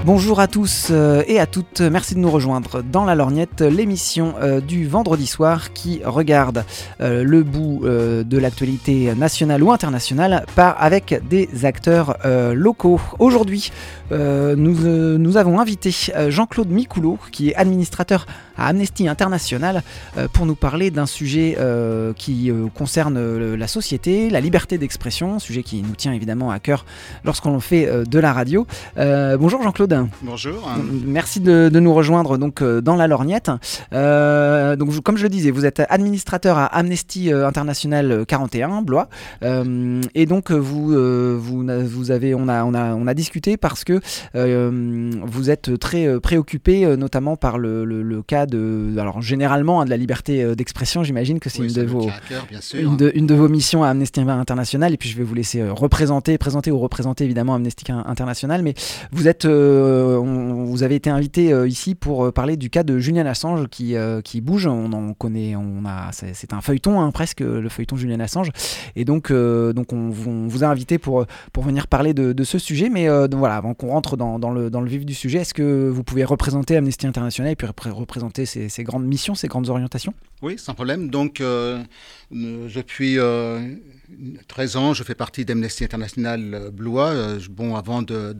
Bonjour à tous et à toutes, merci de nous rejoindre dans La Lorgnette, l'émission du vendredi soir qui regarde le bout de l'actualité nationale ou internationale avec des acteurs locaux. Aujourd'hui, nous avons invité Jean-Claude Micoulot, qui est administrateur à Amnesty International, pour nous parler d'un sujet qui concerne la société, la liberté d'expression, sujet qui nous tient évidemment à cœur lorsqu'on fait de la radio. Bonjour Jean-Claude. Bonjour. Merci de nous rejoindre donc, dans La Lorgnette. Donc, comme je le disais, vous êtes administrateur à Amnesty International 41, Blois. Et donc, on a discuté parce que vous êtes très préoccupé, notamment par le cas alors généralement de la liberté d'expression. J'imagine que c'est une de vos missions à Amnesty International. Et puis, je vais vous laisser présenter ou représenter évidemment Amnesty International. Mais vous avez été invité ici pour parler du cas de Julian Assange qui bouge. On en connaît, c'est un feuilleton presque, le feuilleton Julian Assange. Et donc on vous a invité pour venir parler de ce sujet. Mais voilà, avant qu'on rentre dans le vif du sujet, est-ce que vous pouvez représenter Amnesty International et puis représenter ses grandes missions, ses grandes orientations ? Oui, sans problème. Donc, depuis 13 ans, je fais partie d'Amnesty International Blois. Avant de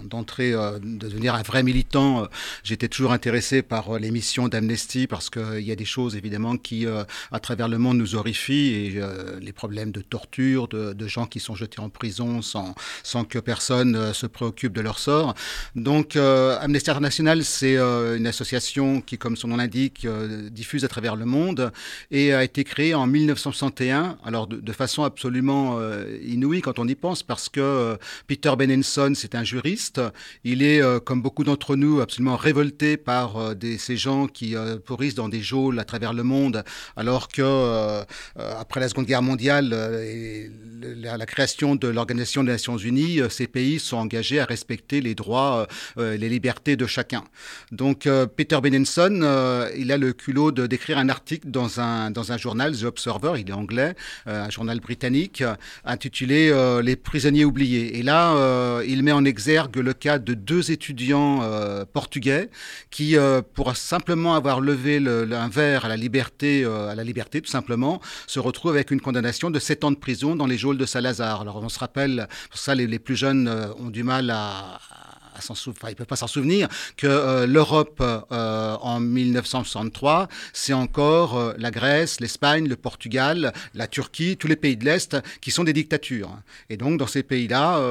devenir un vrai militant, j'étais toujours intéressé par les missions d'Amnesty parce qu'il y a des choses, évidemment, qui, à travers le monde, nous horrifient. Et les problèmes de torture, de gens qui sont jetés en prison sans que personne se préoccupe de leur sort. Donc, Amnesty International, c'est une association qui, comme son nom l'indique, diffuse à travers le monde et a été créée en 1961, alors de façon absolument inouïe quand on y pense, parce que Peter Benenson, c'est un juriste. Il est, comme beaucoup d'entre nous, absolument révolté par ces gens qui pourrissent dans des geôles à travers le monde, alors que après la Seconde Guerre mondiale et la création de l'Organisation des Nations Unies, ces pays sont engagés à respecter les droits, les libertés de chacun. Donc Peter Benenson, il a le culot d'écrire un article dans un journal, The Observer, il est anglais, un journal britannique, intitulé « Les prisonniers oubliés ». Et là, il met en exergue le cas de 2 étudiants portugais qui, pour simplement avoir levé un verre à la liberté tout simplement, se retrouvent avec une condamnation de 7 ans de prison dans les geôles de Salazar. Alors on se rappelle, pour ça les plus jeunes ont du mal ils ne peuvent pas s'en souvenir, que l'Europe en 1963, c'est encore la Grèce, l'Espagne, le Portugal, la Turquie, tous les pays de l'Est qui sont des dictatures. Et donc dans ces pays-là,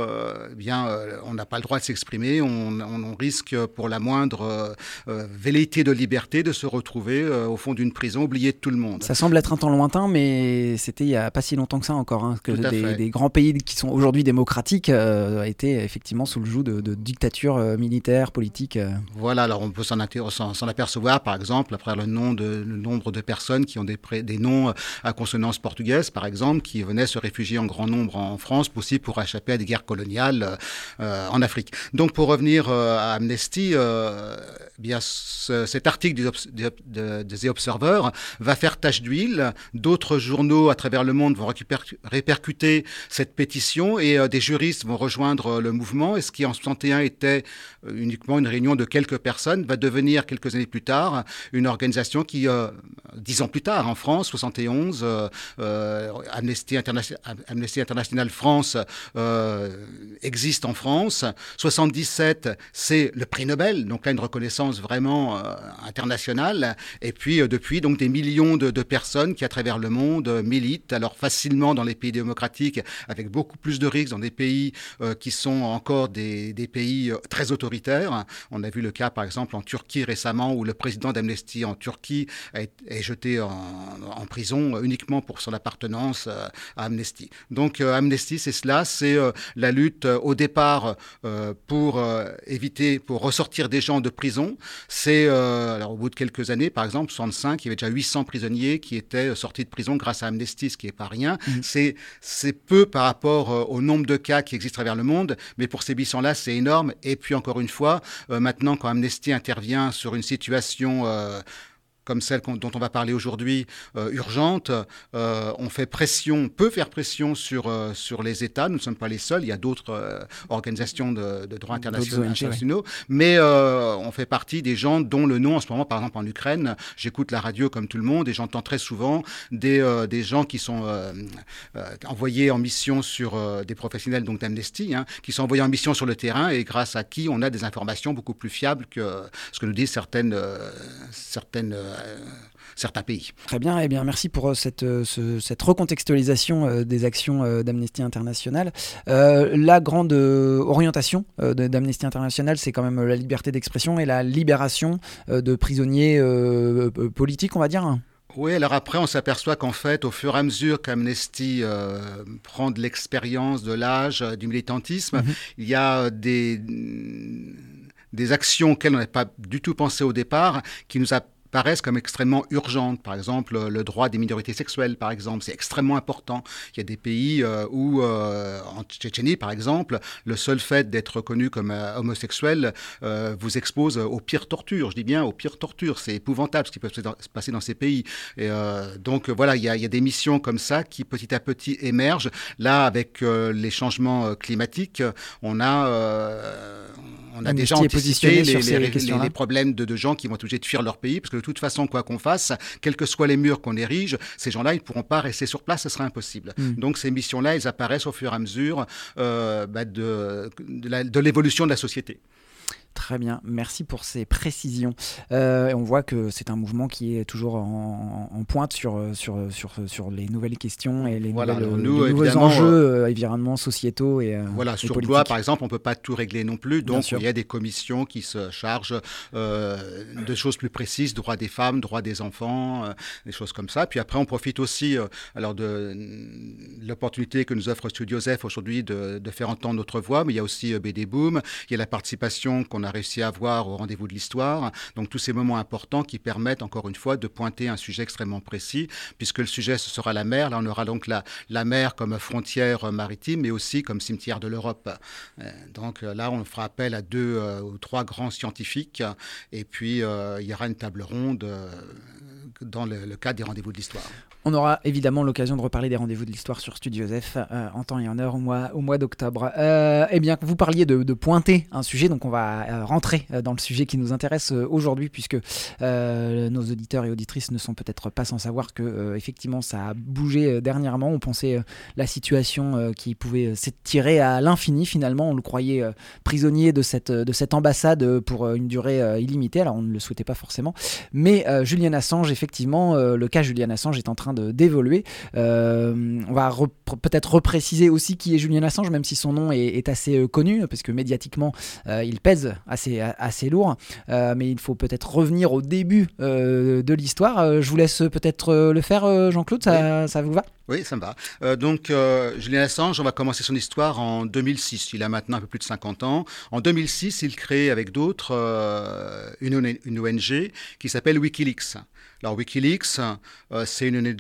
on n'a pas le droit de s'exprimer, on risque pour la moindre velléité de liberté de se retrouver au fond d'une prison, oublié de tout le monde. Ça semble être un temps lointain, mais c'était il n'y a pas si longtemps que ça encore, que des grands pays qui sont aujourd'hui démocratiques étaient effectivement sous le joug de dictatures militaire, politique. Voilà, alors on peut s'en apercevoir, par exemple, après le nombre de personnes qui ont des noms à consonance portugaise, par exemple, qui venaient se réfugier en grand nombre en France, aussi pour échapper à des guerres coloniales en Afrique. Donc, pour revenir à Amnesty, cet article de The Observer va faire tache d'huile. D'autres journaux à travers le monde vont répercuter cette pétition et des juristes vont rejoindre le mouvement. Et ce qui en 61 était uniquement une réunion de quelques personnes va devenir quelques années plus tard une organisation qui, 10 ans plus tard en France, 71, Amnesty International France existe en France. 77, c'est le prix Nobel, donc là une reconnaissance vraiment internationale. Et puis depuis, donc des millions de personnes qui à travers le monde militent, alors facilement dans les pays démocratiques, avec beaucoup plus de risques dans des pays qui sont encore des pays très autoritaires. On a vu le cas par exemple en Turquie récemment où le président d'Amnesty en Turquie est jeté en prison uniquement pour son appartenance à Amnesty. Donc Amnesty, c'est cela, c'est la lutte au départ pour ressortir des gens de prison. C'est alors au bout de quelques années, par exemple 65, il y avait déjà 800 prisonniers qui étaient sortis de prison grâce à Amnesty, ce qui n'est pas rien. C'est peu par rapport au nombre de cas qui existent à travers le monde, mais pour ces 800-là, c'est énorme. Et puis encore une fois, maintenant quand Amnesty intervient sur une situation comme celle dont on va parler aujourd'hui, urgente, on peut faire pression sur les États. Nous ne sommes pas les seuls. Il y a d'autres organisations de droit internationaux, mais on fait partie des gens dont le nom, en ce moment, par exemple en Ukraine, j'écoute la radio comme tout le monde et j'entends très souvent des gens qui sont envoyés en mission sur des professionnels donc d'Amnesty, qui sont envoyés en mission sur le terrain et grâce à qui on a des informations beaucoup plus fiables que ce que nous disent certains pays. Très bien, eh bien merci pour cette recontextualisation des actions d'Amnesty International. La grande orientation d'Amnesty International, c'est quand même la liberté d'expression et la libération de prisonniers politiques, on va dire. Oui, alors après, on s'aperçoit qu'en fait, au fur et à mesure qu'Amnesty prend de l'expérience, de l'âge, du militantisme, il y a des actions auxquelles on n'avait pas du tout pensé au départ, qui nous apparaissent comme extrêmement urgentes. Par exemple, le droit des minorités sexuelles, par exemple, c'est extrêmement important. Il y a des pays où, en Tchétchénie, par exemple, le seul fait d'être reconnu comme homosexuel vous expose aux pires tortures. Je dis bien aux pires tortures. C'est épouvantable ce qui peut se passer dans ces pays. Et donc, voilà, il y a des missions comme ça qui, petit à petit, émergent. Là, avec les changements climatiques, on a déjà anticipé les problèmes de gens qui vont être obligés de fuir leur pays, parce que de toute façon, quoi qu'on fasse, quels que soient les murs qu'on érige, ces gens-là, ils ne pourront pas rester sur place, ce sera impossible. Donc ces missions-là, elles apparaissent au fur et à mesure de l'évolution de la société. Très bien, merci pour ces précisions. On voit que c'est un mouvement qui est toujours en pointe sur les nouvelles questions et les nouveaux enjeux évidemment sociétaux et voilà, sur politiques. Blois, par exemple, on ne peut pas tout régler non plus, donc il y a des commissions qui se chargent de choses plus précises, droits des femmes, droits des enfants, des choses comme ça. Puis après, on profite aussi de l'opportunité que nous offre Studio Joseph aujourd'hui de faire entendre notre voix, mais il y a aussi BD Boom, il y a la participation qu'on a réussi à avoir au rendez-vous de l'histoire. Donc tous ces moments importants qui permettent encore une fois de pointer un sujet extrêmement précis, puisque le sujet ce sera la mer. Là on aura donc la mer comme frontière maritime, mais aussi comme cimetière de l'Europe. Donc là on fera appel à 2 ou 3 grands scientifiques et puis il y aura une table ronde dans le cadre des rendez-vous de l'histoire. On aura évidemment l'occasion de reparler des rendez-vous de l'histoire sur Studio Joseph en temps et en heure au mois d'octobre. Eh bien, vous parliez de pointer un sujet, donc on va rentrer dans le sujet qui nous intéresse aujourd'hui, puisque nos auditeurs et auditrices ne sont peut-être pas sans savoir que effectivement ça a bougé dernièrement. On pensait la situation qui pouvait s'étirer à l'infini finalement. On le croyait prisonnier de cette ambassade pour une durée illimitée. Alors on ne le souhaitait pas forcément, mais Julian Assange, effectivement, le cas Julian Assange est en train d'évoluer. On va peut-être repréciser aussi qui est Julian Assange, même si son nom est assez connu, parce que médiatiquement il pèse assez lourd, mais il faut peut-être revenir au début de l'histoire. Je vous laisse peut-être le faire, Jean-Claude, ça vous va ? Oui, ça me va. Donc, Julian Assange, on va commencer son histoire en 2006. Il a maintenant un peu plus de 50 ans. En 2006, il crée avec d'autres une ONG qui s'appelle Wikileaks. Alors, Wikileaks, c'est une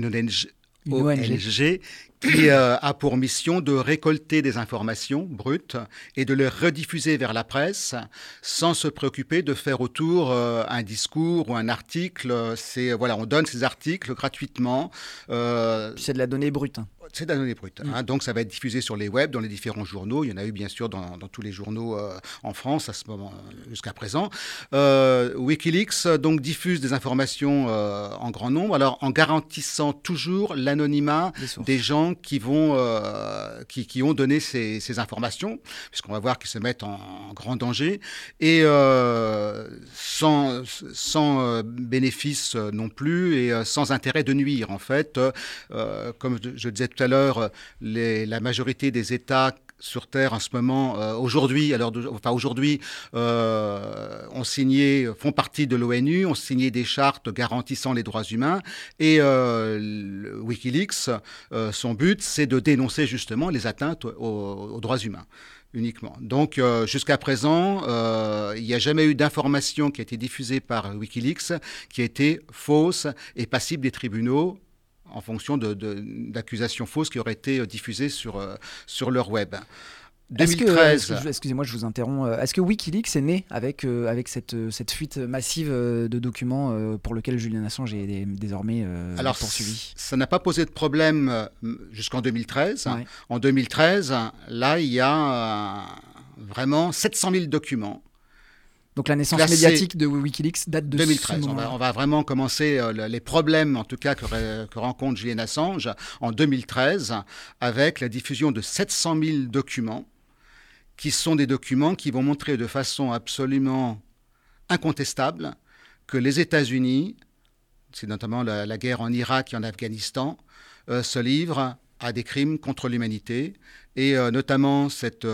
ONG qui a pour mission de récolter des informations brutes et de les rediffuser vers la presse sans se préoccuper de faire autour un discours ou un article. On donne ces articles gratuitement. C'est de la donnée brute. C'est de la donnée brute. Donc ça va être diffusé sur les web, dans les différents journaux. Il y en a eu bien sûr dans tous les journaux en France à ce moment jusqu'à présent. Wikileaks donc diffuse des informations en grand nombre, alors en garantissant toujours l'anonymat des gens qui ont donné ces informations, puisqu'on va voir qu'ils se mettent en grand danger, et sans bénéfice non plus, et sans intérêt de nuire. En fait, comme je disais tout à l'heure, la majorité des États sur Terre en ce moment, aujourd'hui, font partie de l'ONU, ont signé des chartes garantissant les droits humains, et Wikileaks, son but, c'est de dénoncer justement les atteintes aux droits humains. Uniquement. Donc, jusqu'à présent, il n'y a jamais eu d'information qui a été diffusée par Wikileaks qui a été fausse et passible des tribunaux en fonction d'accusations fausses qui auraient été diffusées sur leur web. 2013. Excusez-moi, je vous interromps. Est-ce que Wikileaks est né avec cette fuite massive de documents pour lequel Julian Assange est désormais poursuivi? Ça n'a pas posé de problème jusqu'en 2013. Ouais. En 2013, là, il y a vraiment 700 000 documents. Donc la naissance médiatique de Wikileaks date de 2013. Ce moment-là. On va vraiment commencer les problèmes, en tout cas, que rencontre Julian Assange en 2013, avec la diffusion de 700 000 documents, qui sont des documents qui vont montrer de façon absolument incontestable que les États-Unis, c'est notamment la guerre en Irak et en Afghanistan, se livrent à des crimes contre l'humanité. Et notamment cette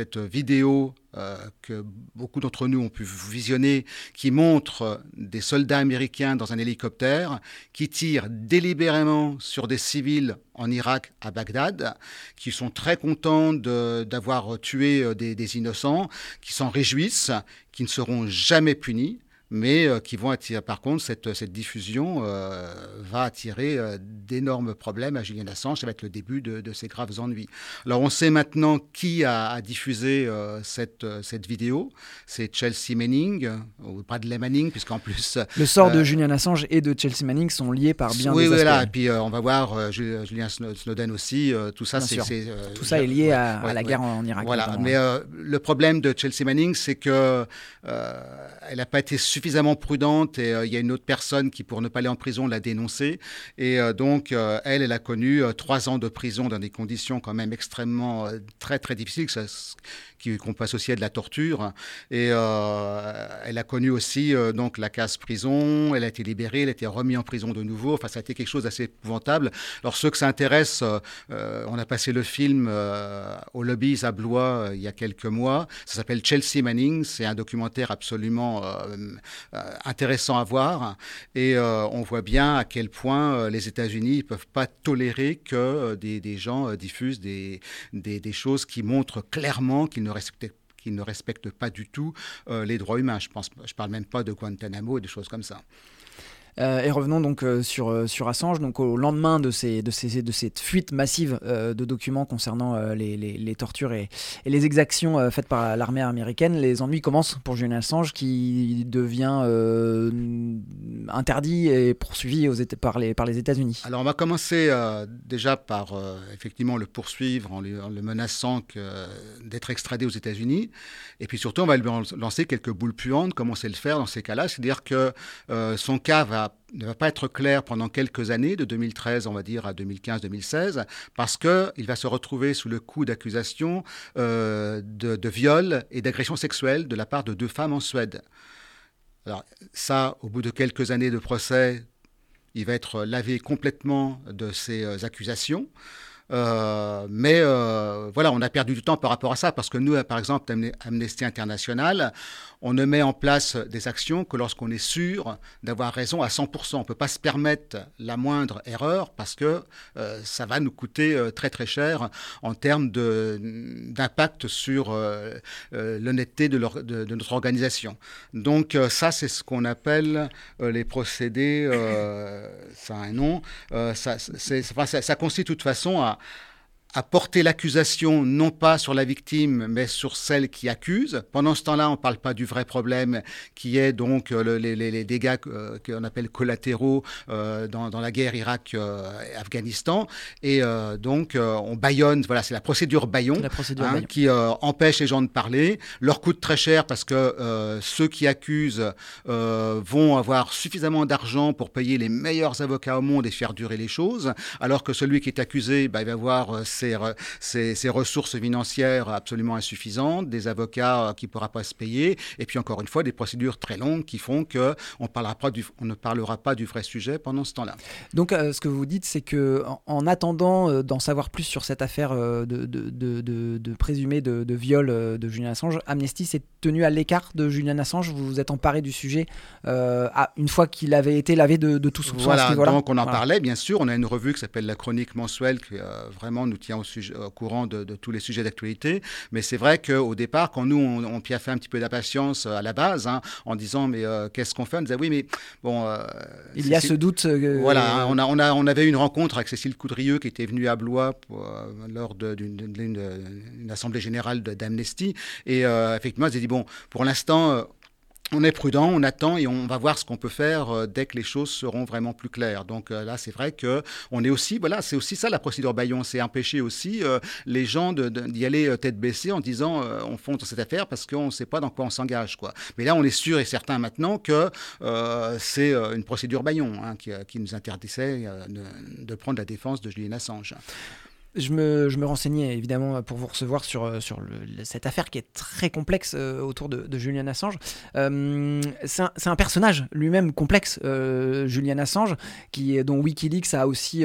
vidéo que beaucoup d'entre nous ont pu visionner, qui montre des soldats américains dans un hélicoptère qui tirent délibérément sur des civils en Irak, à Bagdad, qui sont très contents d'avoir tué des innocents, qui s'en réjouissent, qui ne seront jamais punis, mais qui vont attirer, par contre, cette diffusion va attirer d'énormes problèmes à Julian Assange. Ça va être le début de ses graves ennuis. Alors, on sait maintenant qui a diffusé cette vidéo. C'est Chelsea Manning, ou Bradley Manning, puisqu'en plus... Le sort de Julian Assange et de Chelsea Manning sont liés par bien des aspects. Oui, voilà. Et puis, on va voir Julian Snowden aussi. Tout ça, tout ça est lié à la guerre en Irak. Voilà. Mais le problème de Chelsea Manning, c'est que elle n'a pas été suffisamment prudente et il y a une autre personne qui, pour ne pas aller en prison, l'a dénoncée. Et donc, elle a connu 3 ans de prison dans des conditions quand même extrêmement très, très difficiles, qu'on peut associer à de la torture. Et elle a connu aussi donc la case prison. Elle a été libérée, elle a été remise en prison de nouveau. Enfin, ça a été quelque chose d'assez épouvantable. Alors, ceux que ça intéresse, on a passé le film au Lobbies à Blois il y a quelques mois. Ça s'appelle Chelsea Manning. C'est un documentaire absolument intéressant à voir. Et on voit bien à quel point les États-Unis ne peuvent pas tolérer que des gens diffusent des choses qui montrent clairement qu'ils ne respectent pas du tout les droits humains. Je parle même pas de Guantanamo et des choses comme ça. Et revenons donc sur Assange. Donc au lendemain de cette fuite massive de documents concernant les tortures et les exactions faites par l'armée américaine, les ennuis commencent pour Julian Assange, qui devient interdit et poursuivi par les États-Unis. Alors on va commencer déjà par effectivement le poursuivre en le menaçant d'être extradé aux États-Unis. Et puis surtout, on va lui lancer quelques boules puantes, comme on sait le faire dans ces cas-là. C'est-à-dire que son cas ne va pas être clair pendant quelques années, de 2013, on va dire, à 2015-2016, parce qu'il va se retrouver sous le coup d'accusations de viol et d'agression sexuelle de la part de 2 femmes en Suède. Alors ça, au bout de quelques années de procès, il va être lavé complètement de ces accusations. Mais voilà, on a perdu du temps par rapport à ça, parce que nous, par exemple, Amnesty International, on ne met en place des actions que lorsqu'on est sûr d'avoir raison à 100%. On ne peut pas se permettre la moindre erreur, parce que ça va nous coûter très très cher en termes d'impact sur l'honnêteté de notre organisation. Donc ça, c'est ce qu'on appelle les procédés, ça a un nom, ça consiste de toute façon à porter l'accusation non pas sur la victime, mais sur celle qui accuse. Pendant ce temps-là, on ne parle pas du vrai problème, qui est donc les dégâts qu'on appelle collatéraux dans la guerre Irak-Afghanistan. Et donc, on bâillonne, voilà, c'est la procédure bâillon, qui empêche les gens de parler, leur coûte très cher, parce que ceux qui accusent vont avoir suffisamment d'argent pour payer les meilleurs avocats au monde et faire durer les choses, alors que celui qui est accusé, il va avoir ses ressources financières absolument insuffisantes, des avocats qui ne pourra pas se payer, et puis encore une fois des procédures très longues qui font qu'on ne parlera pas du vrai sujet pendant ce temps-là. Donc ce que vous dites, c'est qu'en attendant d'en savoir plus sur cette affaire de présumé de viol de Julian Assange, Amnesty s'est tenu à l'écart de Julian Assange. Vous vous êtes emparé du sujet une fois qu'il avait été lavé de tout soupçon. Voilà, donc on en parlait, bien sûr. On a une revue qui s'appelle La Chronique mensuelle, qui vraiment nous tient tient au courant de tous les sujets d'actualité. Mais c'est vrai qu'au départ, quand nous, on piaffait un petit peu d'impatience à la base, hein, en disant, mais qu'est-ce qu'on fait? On disait, oui, mais bon... il y a ce doute... Voilà, hein, on avait une rencontre avec Cécile Coudrieux qui était venue à Blois lors d'une assemblée générale d'Amnesty. Et effectivement, elle s'est dit, bon, pour l'instant... on est prudent, on attend et on va voir ce qu'on peut faire dès que les choses seront vraiment plus claires. Donc là, c'est vrai que on est aussi, voilà, c'est aussi ça la procédure Bayon, c'est empêcher aussi les gens d'y aller tête baissée en disant on fonce dans cette affaire parce qu'on ne sait pas dans quoi on s'engage, quoi. Mais là, on est sûr et certain maintenant que c'est une procédure Bayon, hein, qui nous interdisait de prendre la défense de Julian Assange. Je me renseignais évidemment pour vous recevoir sur cette affaire qui est très complexe autour de Julian Assange. C'est un personnage lui-même complexe, Julian Assange, dont Wikileaks a aussi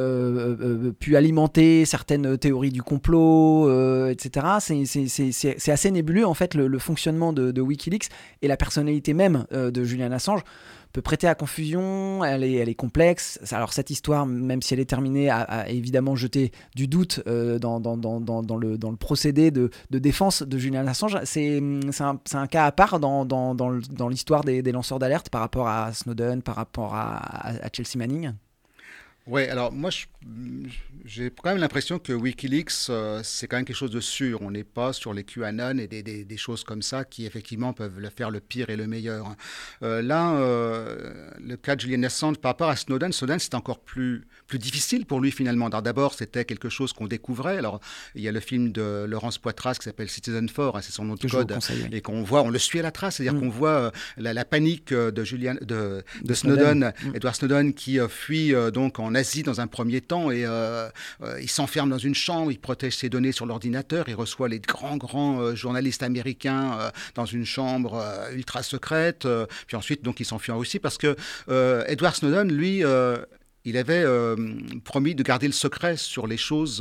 pu alimenter certaines théories du complot, etc. C'est assez nébuleux en fait le fonctionnement de Wikileaks et la personnalité même de Julian Assange. Peut prêter à confusion, elle est complexe. Alors cette histoire, même si elle est terminée, a évidemment jeté du doute dans le procédé de défense de Julian Assange. C'est un cas à part dans l'histoire des lanceurs d'alerte par rapport à Snowden, par rapport à Chelsea Manning. Oui, alors moi, j'ai quand même l'impression que Wikileaks, c'est quand même quelque chose de sûr. On n'est pas sur les QAnon et des choses comme ça qui, effectivement, peuvent faire le pire et le meilleur. Là, le cas de Julian Assange par rapport à Snowden, c'est encore plus difficile pour lui, finalement. Alors, d'abord, c'était quelque chose qu'on découvrait. Alors, il y a le film de Laurence Poitras qui s'appelle Citizen 4, hein, c'est son nom de code, et qu'on voit, on le suit à la trace. C'est-à-dire qu'on voit la panique de Snowden, Edward Snowden, qui fuit donc en Asie dans un premier temps et il s'enferme dans une chambre, il protège ses données sur l'ordinateur, il reçoit les grands journalistes américains dans une chambre ultra secrète, puis ensuite donc il s'enfuit en Russie parce que Edward Snowden, lui, il avait promis de garder le secret sur les choses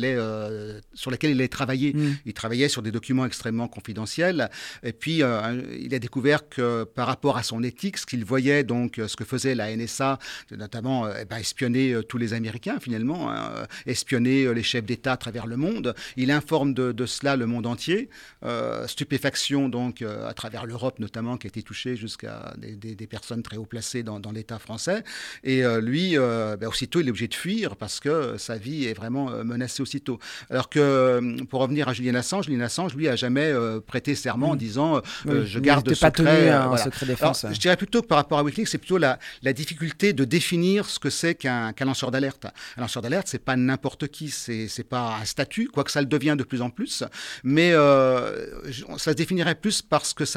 sur lesquelles il allait travailler. Il travaillait sur des documents extrêmement confidentiels. Et puis, il a découvert que par rapport à son éthique, ce qu'il voyait, donc ce que faisait la NSA, notamment espionner tous les Américains, finalement, hein, espionner les chefs d'État à travers le monde. Il informe de cela le monde entier. Stupéfaction, donc, à travers l'Europe, notamment, qui a été touchée jusqu'à des personnes très haut placées dans l'État français. Et lui... aussitôt, il est obligé de fuir parce que sa vie est vraiment menacée aussitôt. Alors que, pour revenir à Julian Assange, lui, a jamais prêté serment en disant je garde le secret. Pas tenu un secret défense. Alors, je dirais plutôt que par rapport à Wikileaks, c'est plutôt la difficulté de définir ce que c'est qu'un lanceur d'alerte. Un lanceur d'alerte, c'est pas n'importe qui, c'est pas un statut, quoique ça le devient de plus en plus, mais ça se définirait plus parce que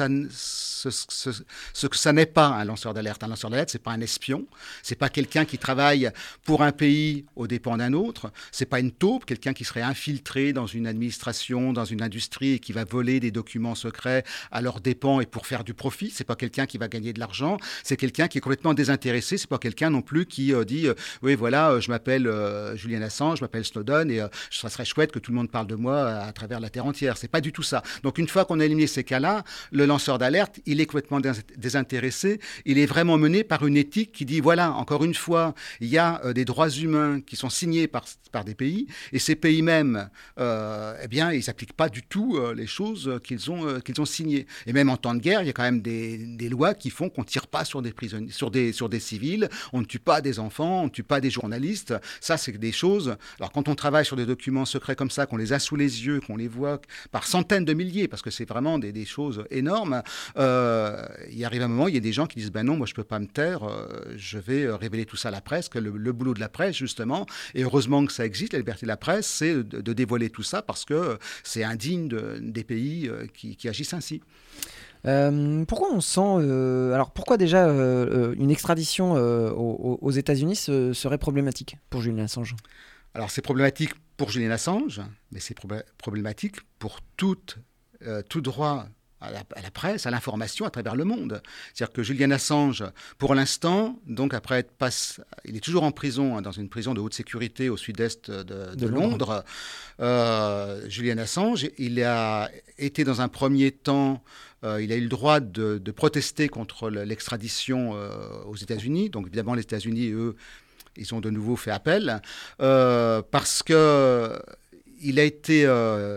ce que ça n'est pas un lanceur d'alerte. Un lanceur d'alerte, c'est pas un espion, c'est pas quelqu'un qui travaille pour un pays aux dépens d'un autre. C'est pas une taupe, quelqu'un qui serait infiltré dans une administration, dans une industrie et qui va voler des documents secrets à leurs dépens et pour faire du profit. C'est pas quelqu'un qui va gagner de l'argent. C'est quelqu'un qui est complètement désintéressé. C'est pas quelqu'un non plus qui dit oui voilà, je m'appelle Julian Assange, je m'appelle Snowden et ça serait chouette que tout le monde parle de moi à travers la terre entière. C'est pas du tout ça. Donc une fois qu'on a éliminé ces cas-là, le lanceur d'alerte, il est complètement désintéressé. Il est vraiment mené par une éthique qui dit voilà, encore une fois, il y a des droits humains qui sont signés par des pays, et ces pays même, eh bien, ils n'appliquent pas du tout les choses qu'ils ont signées. Et même en temps de guerre, il y a quand même des lois qui font qu'on ne tire pas sur des prisonniers, sur des civils, on ne tue pas des enfants, on ne tue pas des journalistes. Ça, c'est des choses... Alors, quand on travaille sur des documents secrets comme ça, qu'on les a sous les yeux, qu'on les voit par centaines de milliers, parce que c'est vraiment des choses énormes, il arrive un moment, il y a des gens qui disent ben non, moi, je ne peux pas me taire, je vais révéler tout ça à la presse, que le boulot de la presse, justement, et heureusement que ça existe, la liberté de la presse, c'est de dévoiler tout ça parce que c'est indigne des pays qui agissent ainsi. Pourquoi on sent... alors pourquoi déjà une extradition aux États-Unis serait problématique pour Julian Assange ? Alors c'est problématique pour Julian Assange, mais c'est problématique pour tout droit à la presse, à l'information à travers le monde. C'est-à-dire que Julian Assange, pour l'instant, donc après il est toujours en prison, hein, dans une prison de haute sécurité au sud-est de Londres. Julian Assange, il a été dans un premier temps, il a eu le droit de protester contre l'extradition aux États-Unis. Donc évidemment, les États-Unis, eux, ils ont de nouveau fait appel parce que il a été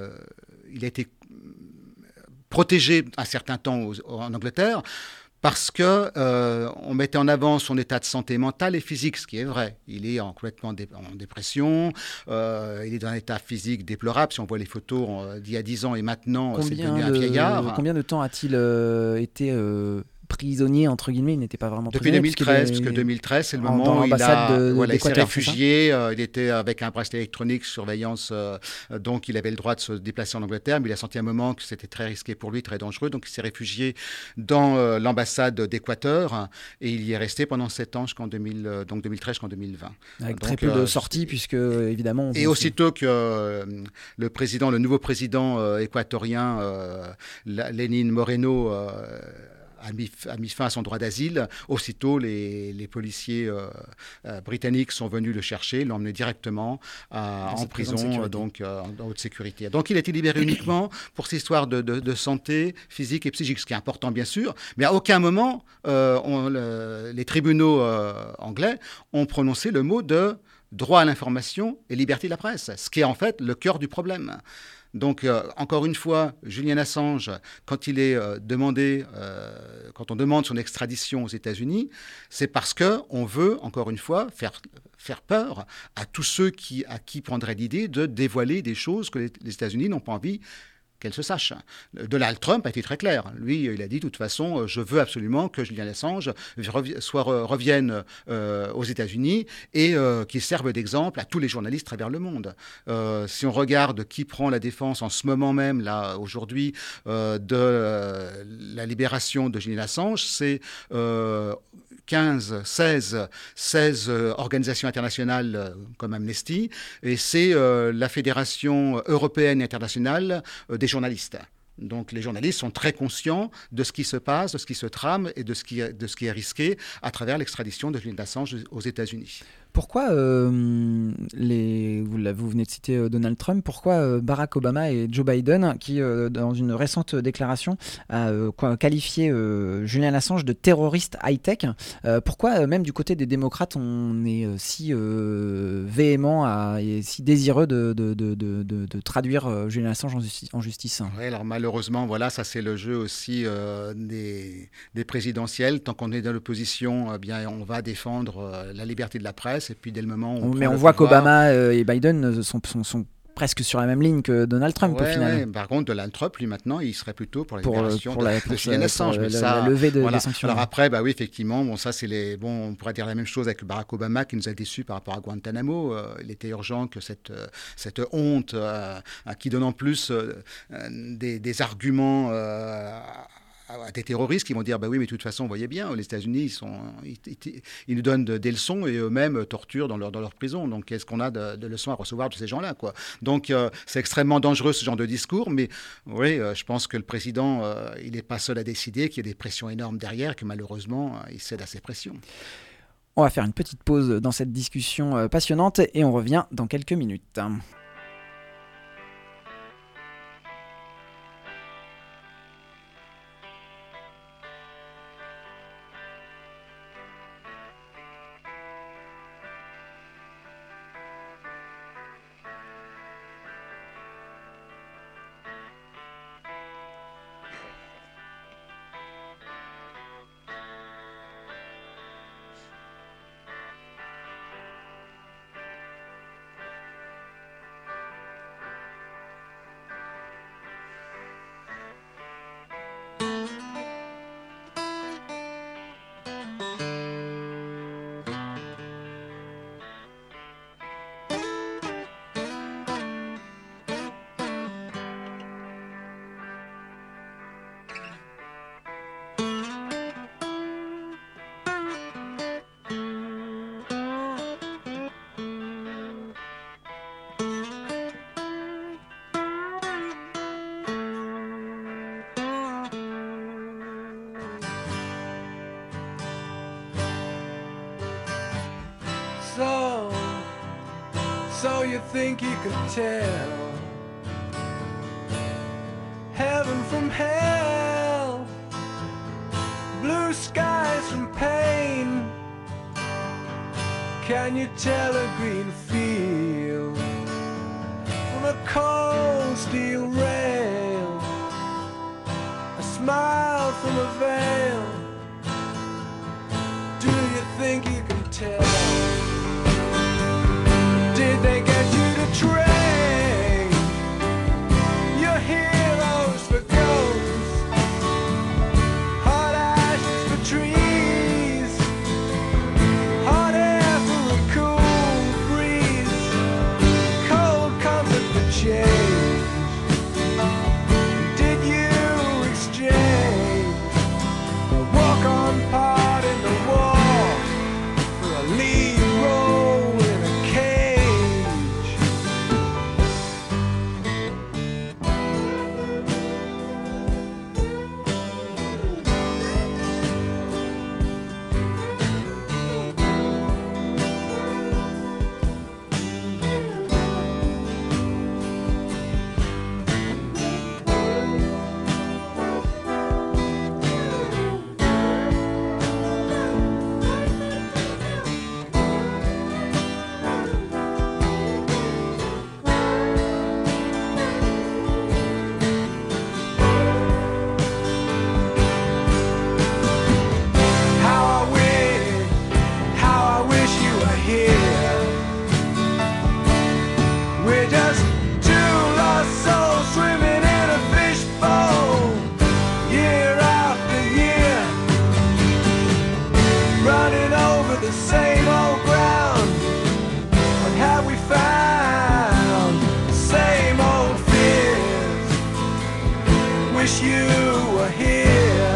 protégé un certain temps en Angleterre parce que on mettait en avant son état de santé mentale et physique, ce qui est vrai. Il est complètement en dépression, il est dans un état physique déplorable. Si on voit les photos d'il y a 10 ans et maintenant, c'est devenu un vieillard. Combien de temps a-t-il été prisonnier, entre guillemets? Il n'était pas vraiment depuis prisonnier. 2013, puisque 2013, c'est le moment où il s'est réfugié. Il était avec un bracelet électronique, surveillance, donc il avait le droit de se déplacer en Angleterre, mais il a senti un moment que c'était très risqué pour lui, très dangereux, donc il s'est réfugié dans l'ambassade d'Équateur, et il y est resté pendant 7 ans, jusqu'en 2013 jusqu'en 2020. Avec très peu de sorties, puisque évidemment... Et aussitôt que le nouveau président équatorien, Lénine Moreno, a mis fin à son droit d'asile, aussitôt les policiers britanniques sont venus le chercher, l'ont emmené directement en prison, donc en haute sécurité. Donc il a été libéré uniquement pour cette histoire de santé physique et psychique, ce qui est important bien sûr, mais à aucun moment les tribunaux anglais ont prononcé le mot de droit à l'information et liberté de la presse, ce qui est en fait le cœur du problème. Donc, encore une fois, Julian Assange, quand il est quand on demande son extradition aux États-Unis, c'est parce qu'on veut, encore une fois, faire peur à tous ceux à qui prendrait l'idée de dévoiler des choses que les États-Unis n'ont pas envie qu'elle se sache. Donald Trump a été très clair. Lui, il a dit, de toute façon, je veux absolument que Julian Assange revienne aux États-Unis et qu'il serve d'exemple à tous les journalistes à travers le monde. Si on regarde qui prend la défense en ce moment même, là, aujourd'hui, de la libération de Julian Assange, c'est 16 organisations internationales comme Amnesty, et c'est la Fédération européenne et internationale des journalistes. Donc les journalistes sont très conscients de ce qui se passe, de ce qui se trame et de ce qui est risqué à travers l'extradition de Julian Assange aux États-Unis. Pourquoi, vous venez de citer Donald Trump, pourquoi Barack Obama et Joe Biden, qui dans une récente déclaration a qualifié Julian Assange de terroriste high-tech, pourquoi même du côté des démocrates on est si véhément et si désireux de traduire Julian Assange en justice? Oui, alors malheureusement, voilà, ça c'est le jeu aussi des présidentielles. Tant qu'on est dans l'opposition, eh bien, on va défendre la liberté de la presse. Et puis dès le moment où on voit qu'Obama et Biden sont presque sur la même ligne que Donald Trump au final. Ouais. Par contre, Donald Trump, lui maintenant, il serait plutôt pour la libération de Julian Assange. La levée des sanctions. Alors après, oui, effectivement, ça c'est on pourrait dire la même chose avec Barack Obama qui nous a déçus par rapport à Guantanamo. Il était urgent que cette honte, qui donne en plus des arguments à des terroristes qui vont dire oui, mais de toute façon, vous voyez bien, les États-Unis, ils nous donnent des leçons et eux-mêmes torturent dans leur prison. Donc, qu'est-ce qu'on a de leçons à recevoir de ces gens-là, quoi. Donc, c'est extrêmement dangereux ce genre de discours, mais oui, je pense que le président, il n'est pas seul à décider, qu'il y a des pressions énormes derrière, que malheureusement, il cède à ces pressions. On va faire une petite pause dans cette discussion passionnante et on revient dans quelques minutes. So you think you could tell heaven from hell, blue skies from pain, Can you tell a green field from a cold steel rail? A smile from a veil. Do you think you can tell? Did they get you to train your heroes for ghosts? Hot ashes for trees, hot air for a cool breeze, cold comfort for change. Did you exchange a walk-on part in the war for a lead role in a cage? How I wish you were here. We're just two lost souls swimming in a fishbowl, year after year, running over the same old ground. What have we found? The same old fears. Wish you were here.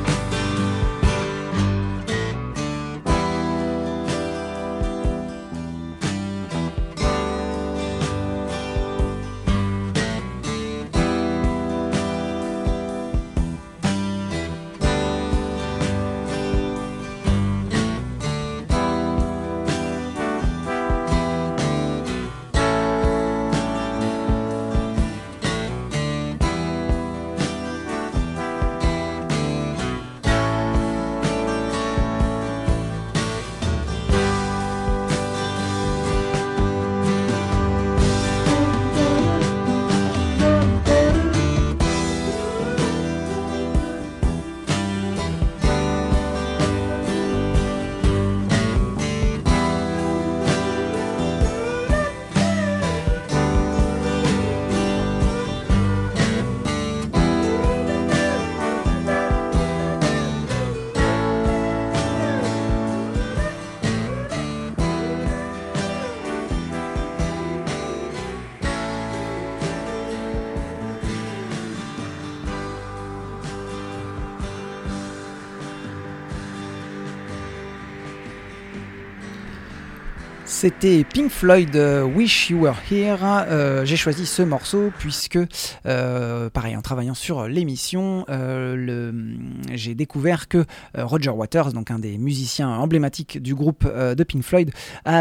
C'était Pink Floyd, Wish You Were Here. J'ai choisi ce morceau puisque, pareil, en travaillant sur l'émission, j'ai découvert que Roger Waters, donc un des musiciens emblématiques du groupe de Pink Floyd,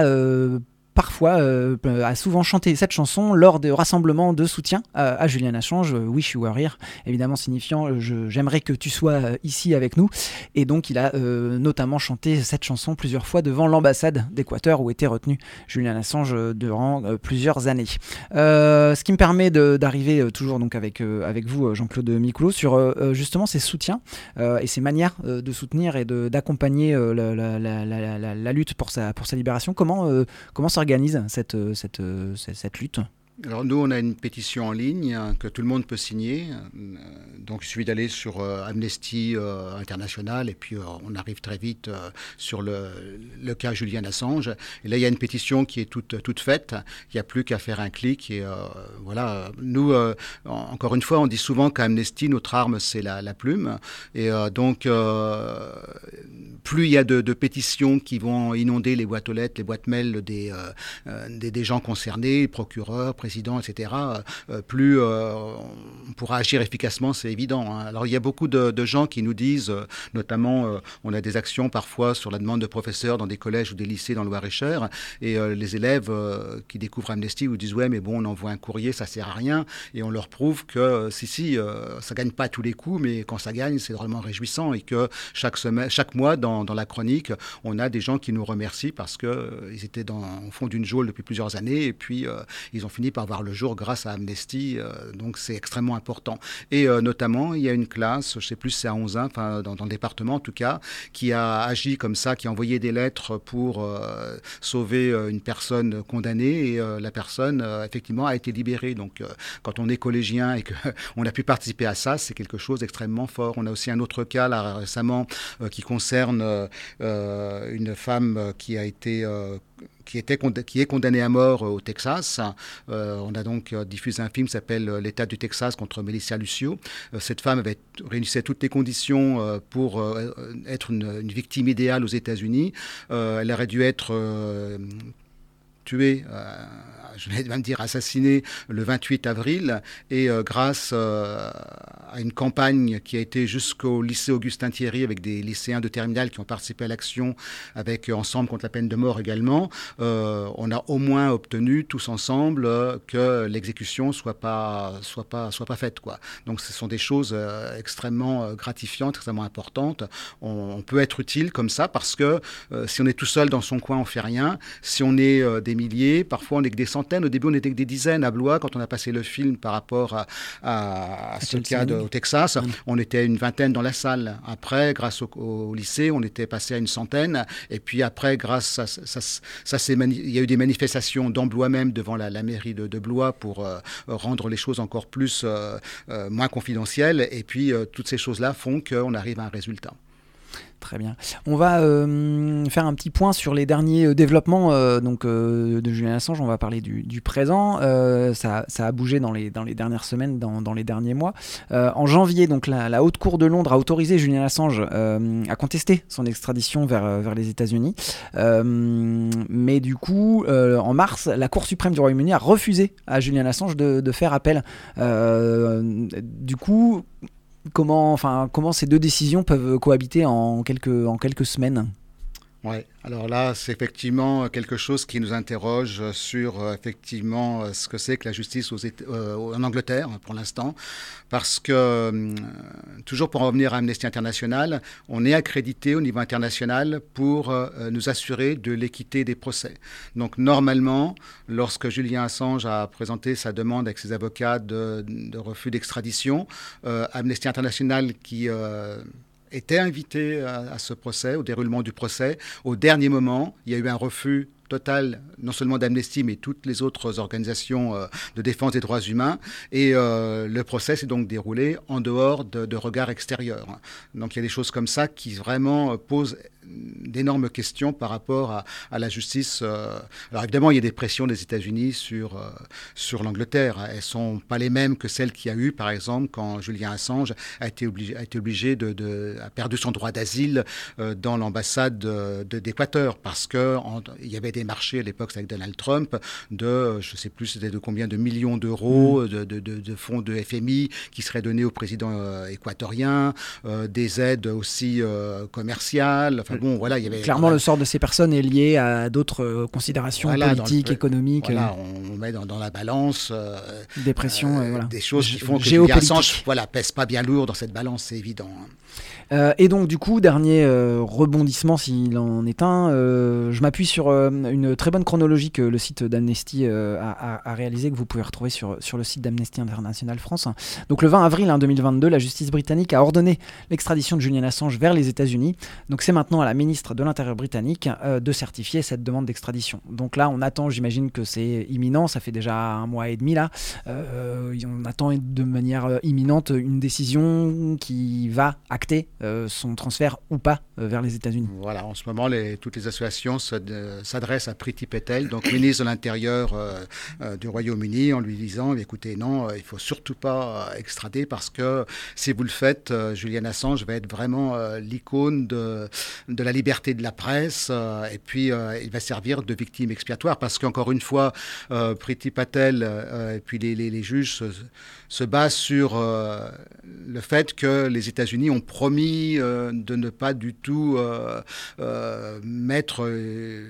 a souvent chanté cette chanson lors des rassemblements de soutien à Julian Assange, Wish You Were Here, évidemment signifiant j'aimerais que tu sois ici avec nous. Et donc il a notamment chanté cette chanson plusieurs fois devant l'ambassade d'Équateur où était retenu Julian Assange durant plusieurs années. Ce qui me permet d'arriver toujours donc avec vous, Jean-Claude Micouleau, sur justement ces soutiens et ces manières de soutenir et d'accompagner la lutte pour sa libération. Comment s'organise cette lutte ? Alors nous, on a une pétition en ligne que tout le monde peut signer. Donc il suffit d'aller sur Amnesty International et puis on arrive très vite sur le cas Julian Assange. Et là, il y a une pétition qui est toute faite. Il n'y a plus qu'à faire un clic. Et voilà. Nous, encore une fois, on dit souvent qu'à Amnesty, notre arme, c'est la plume. Et donc, plus il y a de pétitions qui vont inonder les boîtes aux lettres, les boîtes mail des gens concernés, procureurs, présidents, etc., plus on pourra agir efficacement, c'est évident. Hein. Alors il y a beaucoup de gens qui nous disent, notamment on a des actions parfois sur la demande de professeurs dans des collèges ou des lycées dans le Loir-et-Cher, et les élèves qui découvrent Amnesty vous disent ouais mais bon on envoie un courrier, ça sert à rien, et on leur prouve que ça gagne pas à tous les coups, mais quand ça gagne c'est vraiment réjouissant, et que chaque mois dans la chronique on a des gens qui nous remercient parce qu'ils étaient au fond d'une geôle depuis plusieurs années, et puis ils ont fini par voir le jour grâce à Amnesty, donc c'est extrêmement important. Et notamment, il y a une classe, je ne sais plus si c'est à 11 ans, enfin dans le département en tout cas, qui a agi comme ça, qui a envoyé des lettres pour sauver une personne condamnée, et la personne effectivement a été libérée. Donc quand on est collégien et qu'on a pu participer à ça, c'est quelque chose d'extrêmement fort. On a aussi un autre cas là récemment qui concerne une femme qui est condamnée à mort au Texas. On a donc diffusé un film qui s'appelle L'État du Texas contre Melissa Lucio. Cette femme réunissait toutes les conditions pour être une victime idéale aux États-Unis. Elle aurait dû être tuée, je vais même dire assassinée, le 28 avril, et grâce à une campagne qui a été jusqu'au lycée Augustin Thierry avec des lycéens de terminale qui ont participé à l'action avec Ensemble contre la peine de mort également, on a au moins obtenu tous ensemble que l'exécution soit pas faite, quoi. Donc ce sont des choses extrêmement gratifiantes, extrêmement importantes. On peut être utile comme ça parce que si on est tout seul dans son coin, on fait rien. Si on est des milliers, parfois on est que des centaines. Au début, on était que des dizaines à Blois quand on a passé le film par rapport à ce cas au Texas. On était une vingtaine dans la salle. Après, grâce au lycée, on était passé à une centaine. Et puis après, grâce à il y a eu des manifestations dans Blois même, devant la mairie de Blois, pour rendre les choses encore plus moins confidentielles. Et puis, toutes ces choses-là font qu'on arrive à un résultat. Très bien. On va faire un petit point sur les derniers développements de Julian Assange. On va parler du présent. Ça a bougé dans les dernières semaines, dans les derniers mois. En janvier, donc, la Haute Cour de Londres a autorisé Julian Assange à contester son extradition vers les États-Unis. Mais du coup, en mars, la Cour suprême du Royaume-Uni a refusé à Julian Assange de faire appel. Du coup, comment ces deux décisions peuvent cohabiter en quelques semaines ? Ouais. Alors là, c'est effectivement quelque chose qui nous interroge sur effectivement ce que c'est que la justice en Angleterre pour l'instant, parce que toujours pour en revenir à Amnesty International, on est accrédité au niveau international pour nous assurer de l'équité des procès. Donc normalement, lorsque Julian Assange a présenté sa demande avec ses avocats de refus d'extradition, Amnesty International qui était invité à ce procès, au déroulement du procès. Au dernier moment, il y a eu un refus total, non seulement d'Amnesty, mais toutes les autres organisations de défense des droits humains. Et le procès s'est donc déroulé en dehors de regards extérieurs. Donc il y a des choses comme ça qui vraiment posent d'énormes questions par rapport à la justice. Alors évidemment, il y a des pressions des États-Unis sur l'Angleterre. Elles ne sont pas les mêmes que celles qu'il y a eu, par exemple, quand Julian Assange a été obligé a perdu son droit d'asile dans l'ambassade d'Équateur, parce qu'il y avait des marchés à l'époque avec Donald Trump je ne sais plus c'était de combien de millions d'euros de fonds de FMI qui seraient donnés au président équatorien, des aides aussi commerciales. Enfin bon, voilà, il y avait clairement le sort de ces personnes est lié à d'autres considérations politiques, économiques. Voilà, on met dans la balance des pressions, voilà, des choses qui font que Julian Assange pèse pas bien lourd dans cette balance, c'est évident. Et donc du coup, dernier rebondissement s'il en est un, je m'appuie sur une très bonne chronologie que le site d'Amnesty a réalisé, que vous pouvez retrouver sur le site d'Amnesty International France. Donc le 20 avril 2022, la justice britannique a ordonné l'extradition de Julian Assange vers les États-Unis. Donc c'est maintenant à la ministre de l'Intérieur britannique de certifier cette demande d'extradition. Donc là, on attend, j'imagine que c'est imminent, ça fait déjà 1 mois et demi là. On attend de manière imminente une décision qui va acter son transfert ou pas vers les États-Unis. Voilà, en ce moment, toutes les associations s'adressent à Priti Patel, donc ministre de l'Intérieur du Royaume-Uni, en lui disant écoutez, non, il ne faut surtout pas extrader parce que si vous le faites, Julian Assange va être vraiment l'icône de la liberté de la presse, et puis il va servir de victime expiatoire, parce qu'encore une fois, Priti Patel et puis les juges se basent sur le fait que les États-Unis ont promis de ne pas du tout mettre...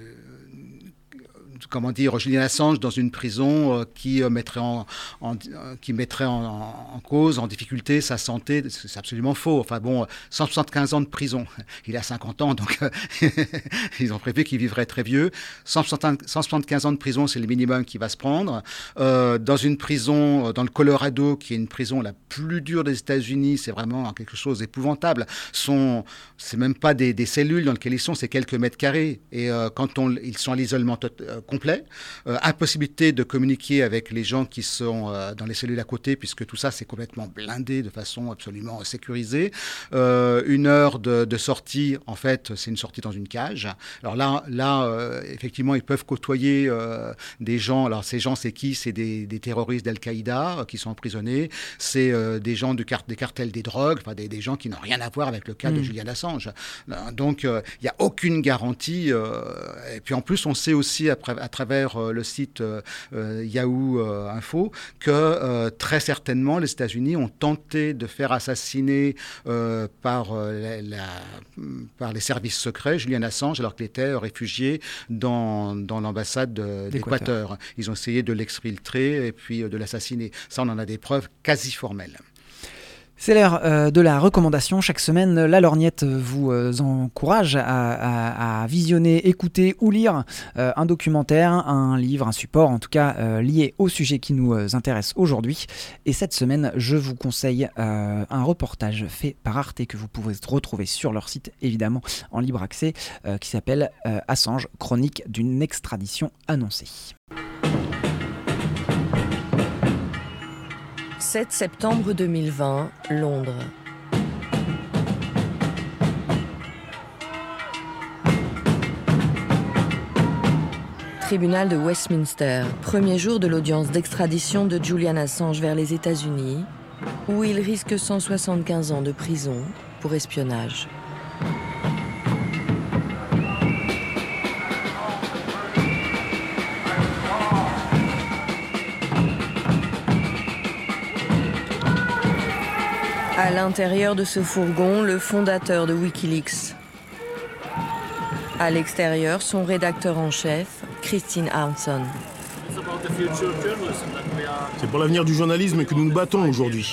Julian Assange dans une prison qui mettrait en cause, en difficulté sa santé. C'est absolument faux. 175 ans de prison. Il a 50 ans, donc ils ont prévu qu'il vivrait très vieux. 175 ans de prison, c'est le minimum qui va se prendre. Dans une prison, dans le Colorado, qui est une prison la plus dure des États-Unis, c'est vraiment quelque chose d'épouvantable. C'est même pas des cellules dans lesquelles ils sont, c'est quelques mètres carrés. Et quand ils sont à l'isolement complet, impossibilité de communiquer avec les gens qui sont dans les cellules à côté, puisque tout ça c'est complètement blindé de façon absolument sécurisée. 1 heure de sortie, en fait c'est une sortie dans une cage. Alors là effectivement ils peuvent côtoyer des gens. Alors ces gens c'est qui? C'est des terroristes d'Al-Qaïda qui sont emprisonnés, c'est des gens des cartels des drogues, des gens qui n'ont rien à voir avec le cas de Julian Assange. Donc il n'y a aucune garantie, et puis en plus on sait aussi à travers le site Yahoo Info que très certainement les États-Unis ont tenté de faire assassiner par les services secrets Julian Assange alors qu'il était réfugié dans l'ambassade d'Équateur. Ils ont essayé de l'exfiltrer et puis de l'assassiner. Ça, on en a des preuves quasi formelles. C'est l'heure de la recommandation. Chaque semaine, la Lorgnette vous encourage à visionner, écouter ou lire un documentaire, un livre, un support, en tout cas lié au sujet qui nous intéresse aujourd'hui. Et cette semaine, je vous conseille un reportage fait par Arte que vous pouvez retrouver sur leur site, évidemment, en libre accès, qui s'appelle Assange, chronique d'une extradition annoncée. 7 septembre 2020, Londres. Tribunal de Westminster, premier jour de l'audience d'extradition de Julian Assange vers les États-Unis, où il risque 175 ans de prison pour espionnage. À l'intérieur de ce fourgon, le fondateur de Wikileaks. À l'extérieur, son rédacteur en chef, Christine Arnson. C'est pour l'avenir du journalisme que nous nous battons aujourd'hui.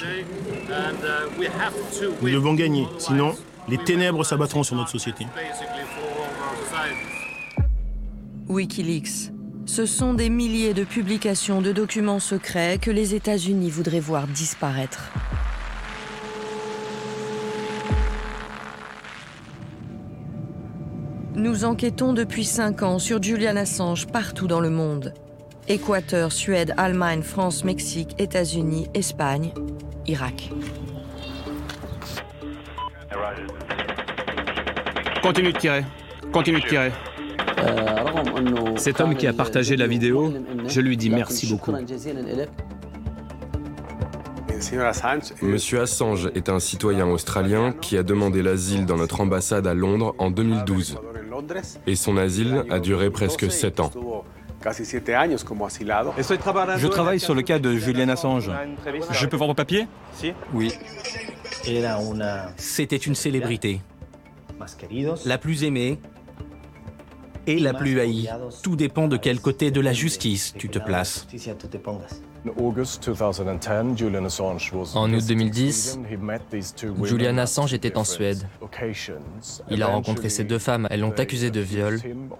Nous devons gagner, sinon les ténèbres s'abattront sur notre société. Wikileaks. Ce sont des milliers de publications de documents secrets que les États-Unis voudraient voir disparaître. Nous enquêtons depuis 5 ans sur Julian Assange partout dans le monde. Équateur, Suède, Allemagne, France, Mexique, États-Unis, Espagne, Irak. Continue de tirer. Continue de tirer. Cet homme qui a partagé la vidéo, je lui dis merci beaucoup. Monsieur Assange est un citoyen australien qui a demandé l'asile dans notre ambassade à Londres en 2012. Et son asile a duré presque 7 ans. Je travaille sur le cas de Julian Assange. Je peux voir vos papiers? Oui. C'était une célébrité. La plus aimée et la plus haïe. Tout dépend de quel côté de la justice tu te places. En août 2010, Julian Assange était en Suède. Il a rencontré ces 2 femmes. Elles l'ont accusé de viol.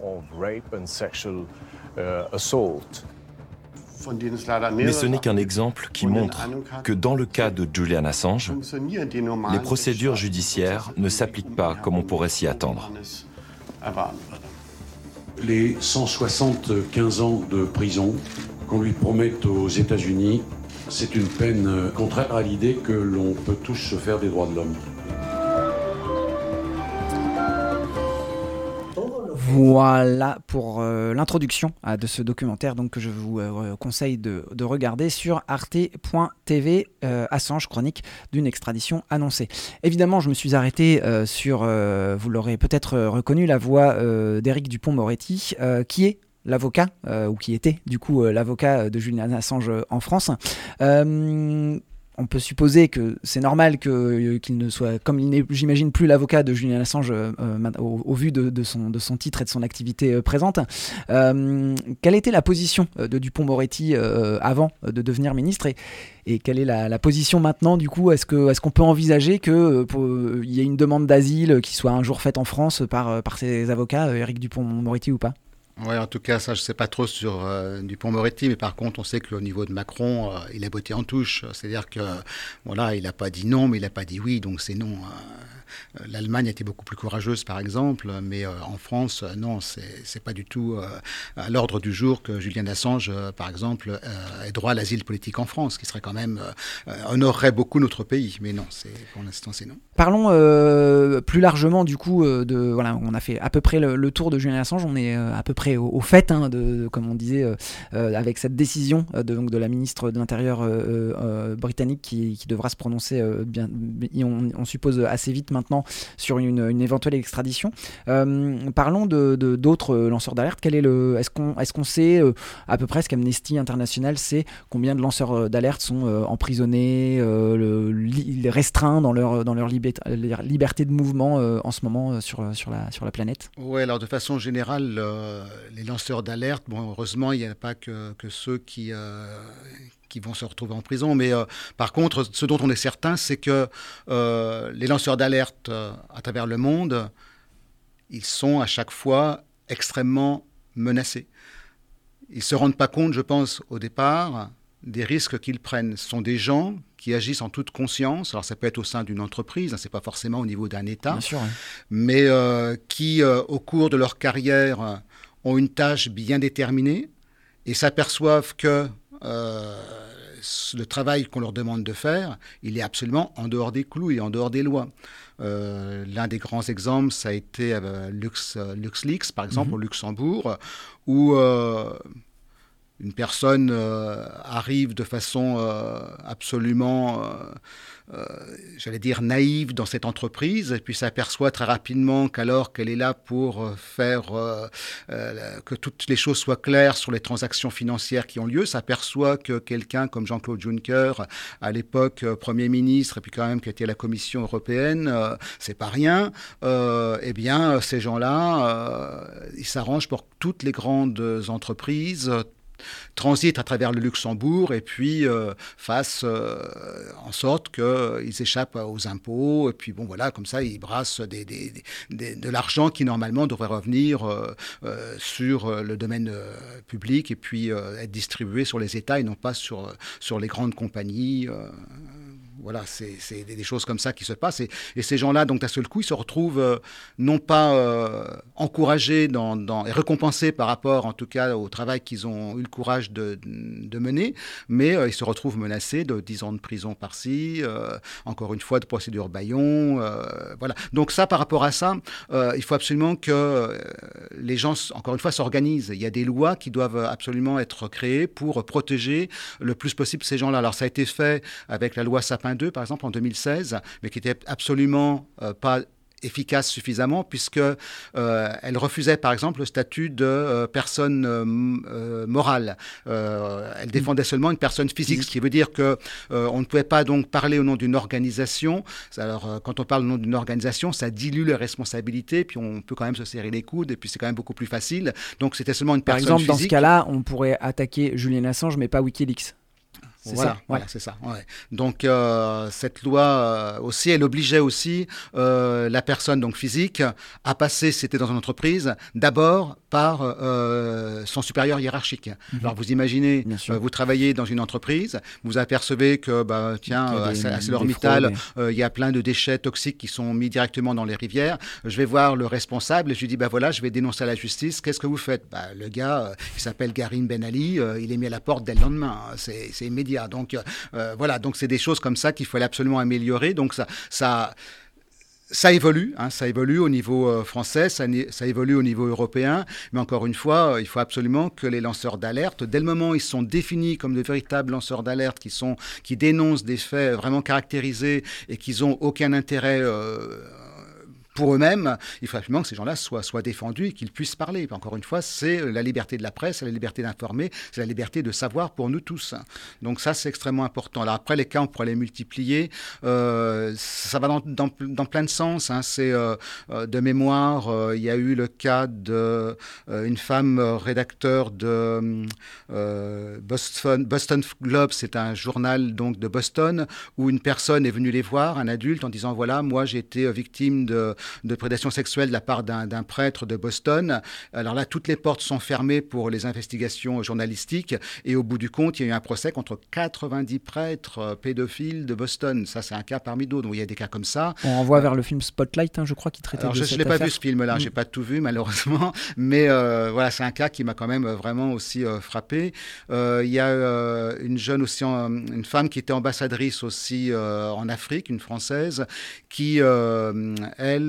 Mais ce n'est qu'un exemple qui montre que dans le cas de Julian Assange, les procédures judiciaires ne s'appliquent pas comme on pourrait s'y attendre. Les 175 ans de prison qu'on lui promette aux États-Unis, c'est une peine contraire à l'idée que l'on peut tous se faire des droits de l'homme. Voilà pour l'introduction de ce documentaire donc, que je vous conseille de regarder sur arte.tv, Assange, chronique d'une extradition annoncée. Évidemment, je me suis arrêté sur, vous l'aurez peut-être reconnu, la voix d'Éric Dupond-Moretti, qui est l'avocat, ou qui était du coup l'avocat de Julian Assange en France. On peut supposer que c'est normal qu'il ne soit, comme il n'est, j'imagine, plus l'avocat de Julian Assange au vu de son titre et de son activité présente. Quelle était la position de Dupond-Moretti avant de devenir ministre et quelle est la position maintenant du coup ? Est-ce qu'on peut envisager qu'il y ait une demande d'asile qui soit un jour faite en France par ses avocats, Éric Dupond-Moretti ou pas ? Oui, en tout cas, ça, je ne sais pas trop sur Dupond-Moretti, mais par contre, on sait qu'au niveau de Macron, il a botté en touche. C'est-à-dire que, voilà, il n'a pas dit non, mais il n'a pas dit oui, donc c'est non. L'Allemagne a été beaucoup plus courageuse, par exemple, mais en France, non, c'est pas du tout à l'ordre du jour que Julian Assange, par exemple, ait droit à l'asile politique en France, qui serait quand même honorerait beaucoup notre pays. Mais non, pour l'instant, c'est non. Parlons plus largement, du coup, voilà, on a fait à peu près le tour de Julian Assange, on est à peu près au fait, hein, comme on disait, avec cette décision de la ministre de l'Intérieur britannique qui devra se prononcer, on suppose, assez vite maintenant sur une éventuelle extradition. Parlons d'autres lanceurs d'alerte. Est-ce qu'on sait à peu près ce qu'Amnesty International sait combien de lanceurs d'alerte sont emprisonnés, restreints dans leur liberté de mouvement en ce moment sur la planète ? Oui, alors de façon générale, les lanceurs d'alerte, bon, heureusement, il n'y a pas que ceux qui vont se retrouver en prison. Mais par contre, ce dont on est certain, c'est que les lanceurs d'alerte à travers le monde, ils sont à chaque fois extrêmement menacés. Ils ne se rendent pas compte, je pense, au départ, des risques qu'ils prennent. Ce sont des gens qui agissent en toute conscience. Alors ça peut être au sein d'une entreprise, hein, ce n'est pas forcément au niveau d'un État, bien sûr, hein. Mais qui, au cours de leur carrière, ont une tâche bien déterminée et s'aperçoivent que le travail qu'on leur demande de faire, il est absolument en dehors des clous et en dehors des lois. L'un des grands exemples, ça a été LuxLeaks, par exemple, au Luxembourg, où une personne arrive de façon absolument, j'allais dire, naïve dans cette entreprise, et puis s'aperçoit très rapidement qu'alors qu'elle est là pour faire que toutes les choses soient claires sur les transactions financières qui ont lieu, s'aperçoit que quelqu'un comme Jean-Claude Juncker, à l'époque Premier ministre, et puis quand même qui était à la Commission européenne, c'est pas rien, eh bien ces gens-là, ils s'arrangent pour que toutes les grandes entreprises transitent à travers le Luxembourg et puis fassent en sorte qu'ils échappent aux impôts et puis bon voilà, comme ça ils brassent de l'argent qui normalement devrait revenir sur le domaine public et puis être distribué sur les États et non pas sur les grandes compagnies. Voilà, c'est des choses comme ça qui se passent. Et ces gens-là, donc d'un seul coup, ils se retrouvent non pas encouragés et récompensés par rapport, en tout cas, au travail qu'ils ont eu le courage de mener, mais ils se retrouvent menacés de 10 ans de prison par-ci, encore une fois, de procédure Bayon. Voilà. Donc ça, par rapport à ça, il faut absolument que les gens, encore une fois, s'organisent. Il y a des lois qui doivent absolument être créées pour protéger le plus possible ces gens-là. Alors ça a été fait avec la loi Sapin 2, par exemple, en 2016, mais qui n'était absolument pas efficace suffisamment puisque elle refusait par exemple le statut de personne morale. Elle défendait seulement une personne physique, ce qui veut dire que on ne pouvait pas donc parler au nom d'une organisation. Alors quand on parle au nom d'une organisation, ça dilue les responsabilités, puis on peut quand même se serrer les coudes et puis c'est quand même beaucoup plus facile. Donc c'était seulement une personne physique. Par exemple, dans ce cas-là, on pourrait attaquer Julian Assange mais pas WikiLeaks. Voilà, c'est ça. Ouais. Donc cette loi aussi, elle obligeait aussi la personne donc physique à passer, si c'était dans une entreprise, d'abord par son supérieur hiérarchique. Alors vous imaginez, vous travaillez dans une entreprise, vous apercevez que à ArcelorMittal, il y a plein de déchets toxiques qui sont mis directement dans les rivières. Je vais voir le responsable et je lui dis voilà, je vais dénoncer à la justice. Qu'est-ce que vous faites ? Le gars, il s'appelle Karim Ben Ali, il est mis à la porte dès le lendemain. C'est immédiat. Donc voilà, donc c'est des choses comme ça qu'il fallait absolument améliorer. Donc ça Ça évolue au niveau français, ça évolue au niveau européen, mais encore une fois, il faut absolument que les lanceurs d'alerte, dès le moment où ils sont définis comme de véritables lanceurs d'alerte, qui dénoncent des faits vraiment caractérisés et qui n'ont aucun intérêt pour eux-mêmes, il faut absolument que ces gens-là soient défendus et qu'ils puissent parler. Encore une fois, c'est la liberté de la presse, c'est la liberté d'informer, c'est la liberté de savoir pour nous tous. Donc ça, c'est extrêmement important. Alors après, les cas, on pourrait les multiplier. Ça va dans plein de sens. C'est de mémoire, il y a eu le cas d'une femme rédacteur de Boston Globe, c'est un journal donc de Boston, où une personne est venue les voir, un adulte, en disant voilà, moi j'ai été victime de prédation sexuelle de la part d'un prêtre de Boston. Alors là, toutes les portes sont fermées pour les investigations journalistiques et au bout du compte, il y a eu un procès contre 90 prêtres pédophiles de Boston. Ça, c'est un cas parmi d'autres. Donc, il y a des cas comme ça. On renvoie vers le film Spotlight, je crois, qui traitait de cette affaire. Je ne l'ai pas vu, ce film-là. Je n'ai pas tout vu, malheureusement. Mais voilà, c'est un cas qui m'a quand même vraiment aussi frappé. Il y a une jeune aussi, une femme qui était ambassadrice aussi en Afrique, une Française, qui, elle,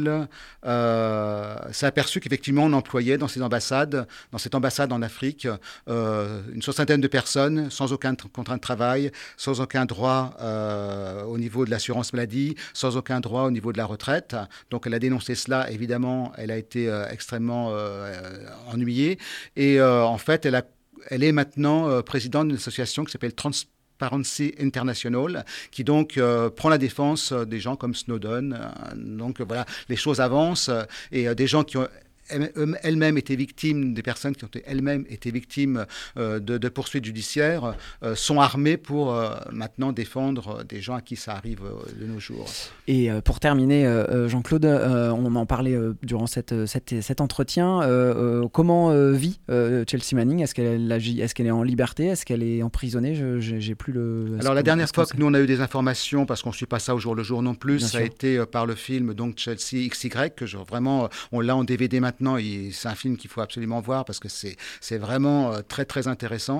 s'est aperçu qu'effectivement, on employait dans cette ambassade en Afrique, une soixantaine de personnes sans aucun contrat de travail, sans aucun droit au niveau de l'assurance maladie, sans aucun droit au niveau de la retraite. Donc, elle a dénoncé cela. Évidemment, elle a été extrêmement ennuyée. Et en fait, elle est maintenant présidente d'une association qui s'appelle Transparency International, qui donc prend la défense des gens comme Snowden. Donc voilà, les choses avancent et des gens qui ont elles-mêmes été victimes, des personnes qui ont elles-mêmes été victimes de poursuites judiciaires, sont armées pour maintenant défendre des gens à qui ça arrive de nos jours. Et pour terminer, Jean-Claude, on en parlait durant cet entretien. Comment vit Chelsea Manning ? Est-ce qu'elle est en liberté ? Est-ce qu'elle est emprisonnée ? J'ai plus le... Alors la dernière fois que nous on a eu des informations, parce qu'on ne suit pas ça au jour le jour non plus, ça a été par le film donc Chelsea XY, que vraiment on l'a en DVD maintenant. C'est un film qu'il faut absolument voir parce que c'est vraiment très très intéressant.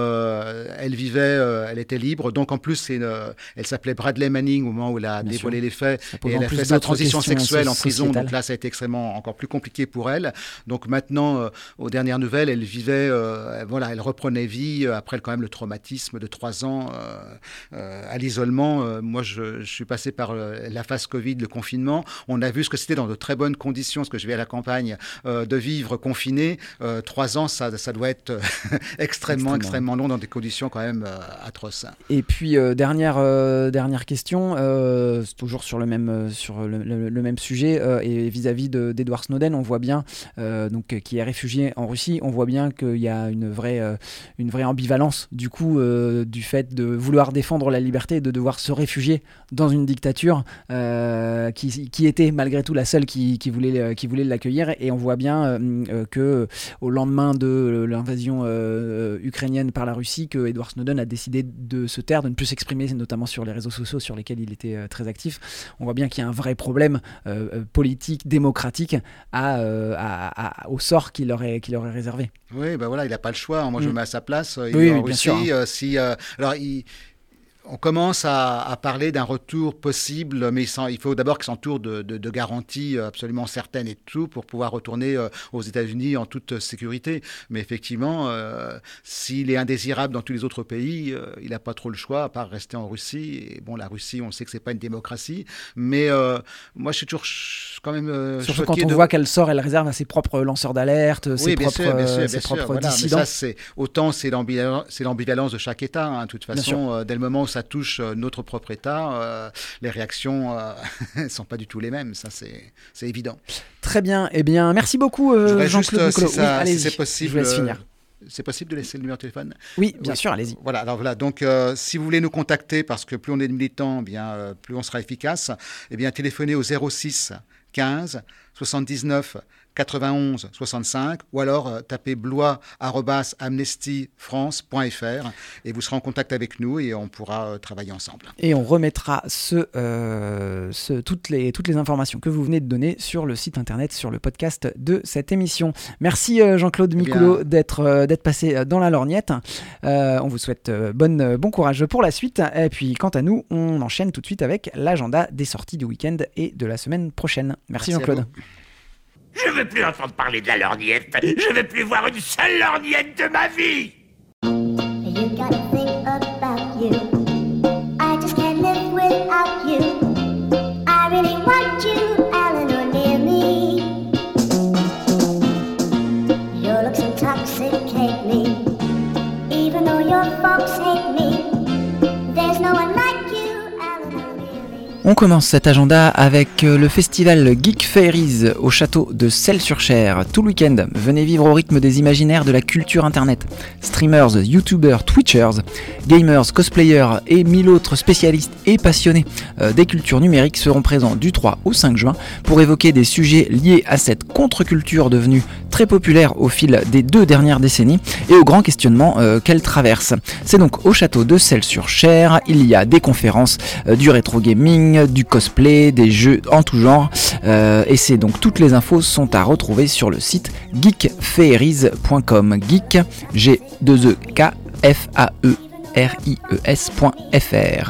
Elle était libre, donc en plus elle s'appelait Bradley Manning au moment où elle a dévoilé les faits et elle a fait sa transition sexuelle en prison. Donc là, ça a été extrêmement encore plus compliqué pour elle. Donc maintenant, aux dernières nouvelles, elle vivait, elle reprenait vie après quand même le traumatisme de 3 ans à l'isolement. Moi, je suis passé par la phase Covid, le confinement. On a vu ce que c'était dans de très bonnes conditions, ce que je vais à la campagne. De vivre confiné, 3 ans, ça doit être extrêmement long dans des conditions quand même atroces. Et puis dernière question, toujours sur le même sujet et vis-à-vis d'Edward Snowden, on voit bien donc qui est réfugié en Russie, on voit bien qu'il y a une vraie ambivalence du coup du fait de vouloir défendre la liberté et de devoir se réfugier dans une dictature qui était malgré tout la seule qui voulait l'accueillir. Et on voit bien que au lendemain de l'invasion ukrainienne par la Russie, que Edward Snowden a décidé de se taire, de ne plus s'exprimer, notamment sur les réseaux sociaux sur lesquels il était très actif. On voit bien qu'il y a un vrai problème politique, démocratique au sort qu'il aurait réservé. Oui, ben voilà, il n'a pas le choix. Moi, je me mets à sa place. Oui, en bien Russie, sûr. On commence à parler d'un retour possible, mais il faut d'abord qu'il s'entoure de garanties absolument certaines et tout pour pouvoir retourner aux États-Unis en toute sécurité. Mais effectivement, s'il est indésirable dans tous les autres pays, il n'a pas trop le choix à part rester en Russie. Et bon, la Russie, on sait que c'est pas une démocratie, mais moi, je suis toujours quand même surtout quand on voit qu'elle réserve à ses propres lanceurs d'alerte, ses propres dissidents. Mais ça, autant c'est l'ambivalence de chaque État. De toute façon, dès le moment où ça touche notre propre État, les réactions ne sont pas du tout les mêmes, ça c'est évident. Très bien, eh bien merci beaucoup Jean-Claude Nicolo. Si c'est possible, je vous laisse finir. C'est possible de laisser le numéro de téléphone ? Oui, bien sûr, allez-y. Voilà, alors voilà, donc si vous voulez nous contacter, parce que plus on est de militants, plus on sera efficace, téléphonez au 06 15 79 91 65 ou alors tapez blois@amnestyfrance.fr et vous serez en contact avec nous et on pourra travailler ensemble. Et on remettra toutes les informations que vous venez de donner sur le site internet, sur le podcast de cette émission. Merci Jean-Claude Micoulot d'être passé dans la lorgnette. On vous souhaite bon courage pour la suite. Et puis quant à nous, on enchaîne tout de suite avec l'agenda des sorties du week-end et de la semaine prochaine. Merci Jean-Claude. Je veux plus entendre parler de la lorgnette. Je veux plus voir une seule lorgnette de ma vie. You gotta think about you. I just can't live without you. I really want you, Eleanor, near me. Your looks intoxicate me. Even though your folks hate me, there's no one like you, Eleanor, near me. On commence cet agenda avec le festival Geek Fairies au château de Celles-sur-Cher. Tout le week-end, venez vivre au rythme des imaginaires de la culture internet. Streamers, youtubers, twitchers, gamers, cosplayers et 1000 autres spécialistes et passionnés des cultures numériques seront présents du 3 au 5 juin pour évoquer des sujets liés à cette contre-culture devenue très populaire au fil des 2 dernières décennies et aux grands questionnements qu'elle traverse. C'est donc au château de Celles-sur-Cher, il y a des conférences, du rétro gaming, du cosplay, des jeux en tout genre et c'est donc toutes les infos sont à retrouver sur le site geekfairies.com. Geek, G2EKFAERIES.fr.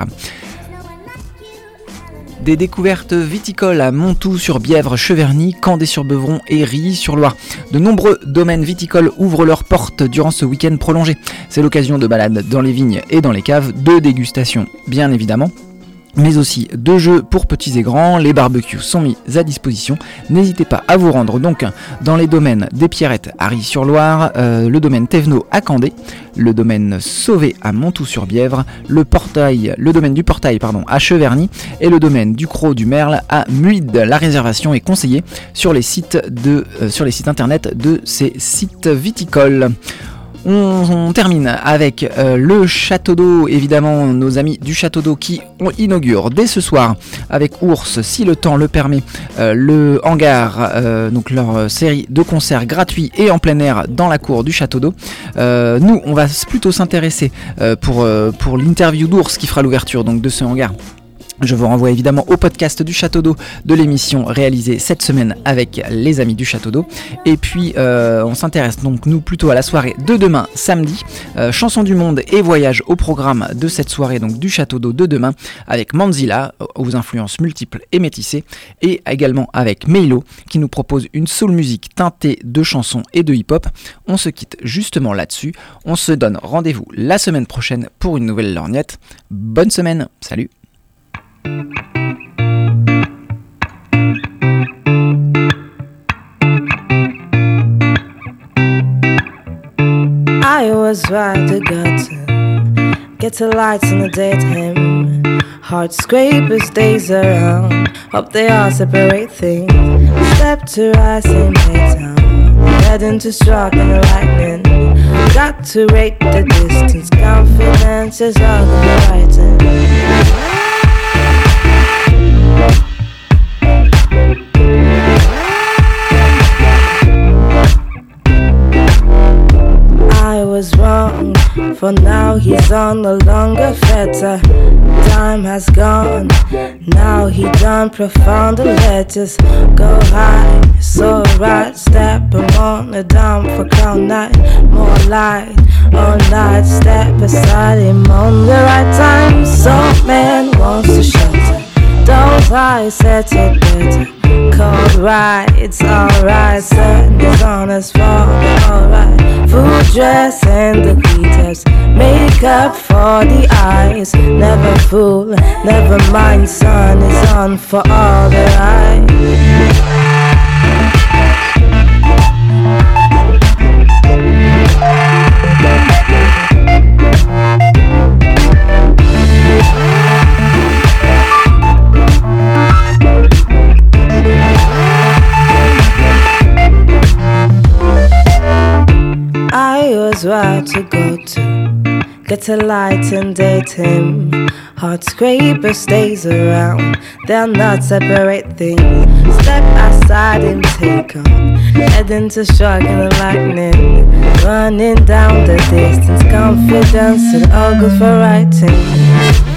Des découvertes viticoles à Montoux-sur-Bièvre, Cheverny, Candé-sur-Beuvron et Rilly-sur-Loire. De nombreux domaines viticoles ouvrent leurs portes durant ce week-end prolongé. C'est l'occasion de balades dans les vignes et dans les caves, de dégustations bien évidemment, mais aussi de jeux pour petits et grands. Les barbecues sont mis à disposition. N'hésitez pas à vous rendre donc dans les domaines des Pierrettes à Rilly-sur-Loire, le domaine Thévenot à Candé, le domaine Sauvé à Montoux-sur-Bièvre, le domaine du Portail à Cheverny et le domaine du Cros du Merle à Muide. La réservation est conseillée sur les sites internet de ces sites viticoles. On termine avec le Château d'Eau, évidemment nos amis du Château d'Eau qui inaugurent dès ce soir avec Ours, si le temps le permet, le hangar, donc leur série de concerts gratuits et en plein air dans la cour du Château d'Eau. Nous, on va plutôt s'intéresser pour l'interview d'Ours qui fera l'ouverture donc de ce hangar. Je vous renvoie évidemment au podcast du Château d'Eau de l'émission réalisée cette semaine avec les amis du Château d'Eau. Et puis on s'intéresse donc nous plutôt à la soirée de demain samedi. Chansons du monde et voyage au programme de cette soirée donc du Château d'Eau de demain avec Manzilla aux influences multiples et métissées et également avec Meilo qui nous propose une soul music teintée de chansons et de hip-hop. On se quitte justement là-dessus. On se donne rendez-vous la semaine prochaine pour une nouvelle lorgnette. Bonne semaine, salut. I was right to get to lights in the daytime. Heart scrapers days around. Hope they all separate things. Step to rise in Maytown. Heading to struck in the lightning. Got to rate the distance. Confidence is all the writing. I was wrong, for now he's on the longer feta. Time has gone, now he done profound. The letters go high, so right. Step him on the down for count night. More light, all night. Step beside him on the right time. Some man wants to shelter. Don't lie, set it better. Cold right, it's alright. Sun is on us for alright. Full dress and the glitters. Makeup for the eyes. Never fool, never mind. Sun is on for all the eyes. I was right to go to get a light and date him. Heart scraper stays around. They'll not separate things. step outside and take on, heading to strike and lightning, running down the distance, confidence and all good for writing.